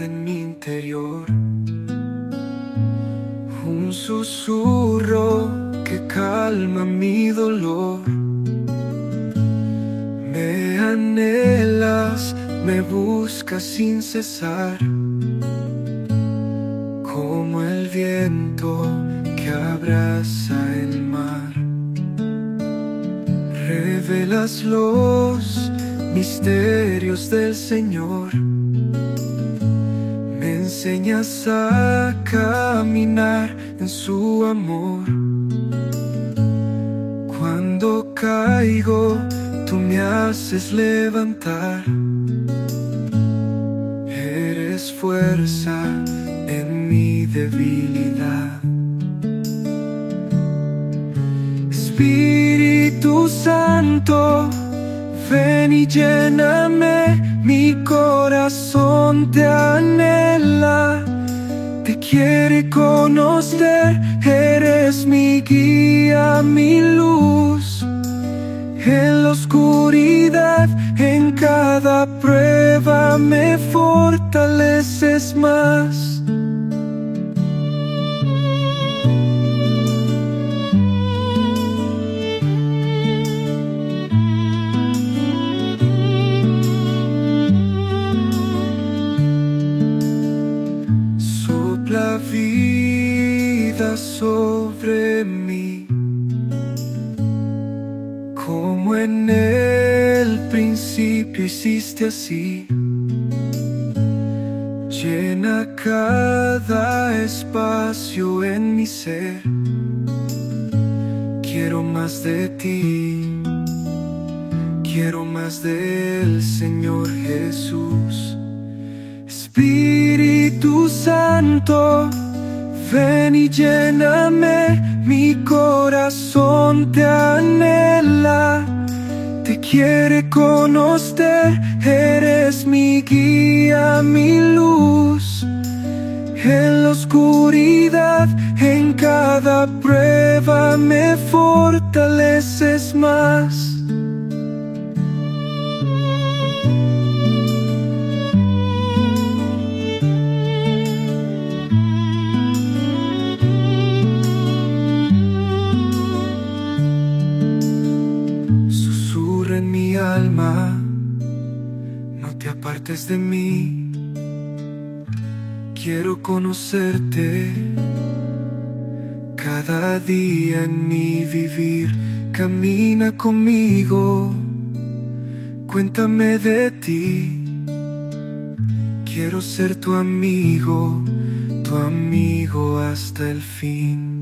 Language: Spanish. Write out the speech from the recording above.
en mi interior, un susurro que calma mi dolor. Me anhelas, me buscas sin cesar, como el viento que abraza el mar. Revelas los misterios del Señor, me enseñas a caminar en su amor. Cuando caigo, tú me haces levantar. Eres fuerza en mi debilidad. Espíritu Santo, ven y lléname, mi corazón te anhela, te quiere conocer, eres mi guía, mi luz. En la oscuridad, en cada prueba me fortaleces más. Sopla vida sobre mí, como en el principio hiciste así. Llena cada espacio en mi ser. Quiero más de ti, quiero más del Señor Jesús. Espíritu Santo, ven y lléname, mi corazón te anhela, te quiere conocer, eres mi guía, mi luz. En la oscuridad, en cada prueba me fortaleces más. En mi alma, no te apartes de mí. Quiero conocerte cada día en mi vivir. Camina conmigo, cuéntame de ti. Quiero ser tu amigo hasta el fin.